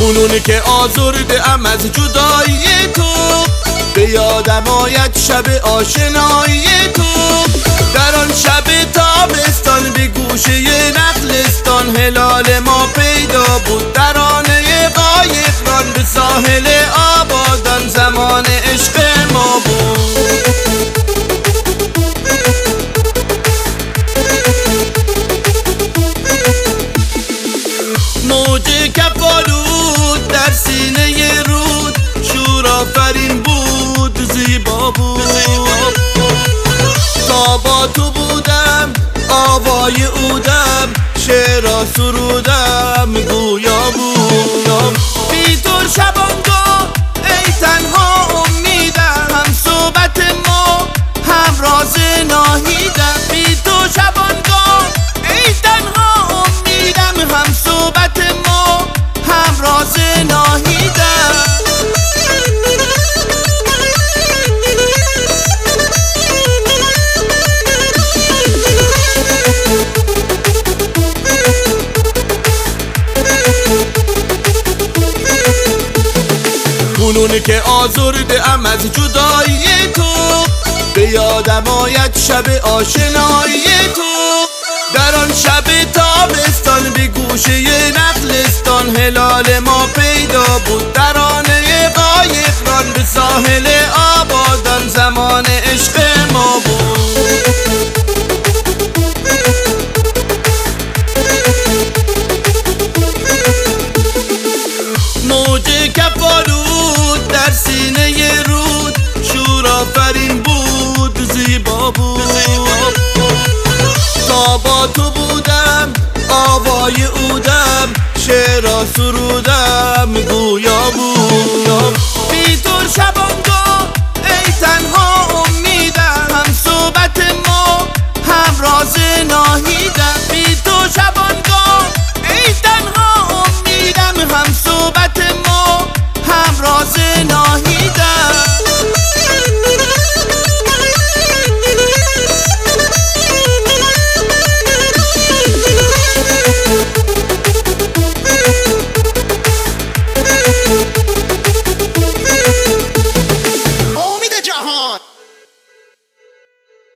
کنون که آزرده ام از جدایی تو، به یادم آید شب آشنایی تو. در آن شب تابستان به گوشه نخلستان، هلال ما پیدا بود ترانه قایق ران، به ساحل آبادان زمان عشق ما بود. موج کفالود در سینه رود، شور آفرین بود زیبا بود. تا با تو بودم آوای اودم، شعرا سرودم گویا بود. بی تو شبانگاه ای تنها امیدم، هم صحبت ما هم راز ناهیدم. بی تو شبانگاه ای تنها امیدم، هم صحبت ما هم راز ناهیدم. کنون که آزرده ام از جدایی تو، به یادم آید شب آشنایی تو. در آن شب تابستان به گوشه نخلستان، هلال ما پیدا بود ترانه قایق ران، به ساحل آبادان زمان عشق ما بود. موج کفالود در سینه رود، شور آفرین بود زیبا بود. تا با تو بودم آوای اودم، شعرا سرودم گویا بود. بی تو شبانگاه ای تنها امیدم، هم صحبت ما هم راز ناهی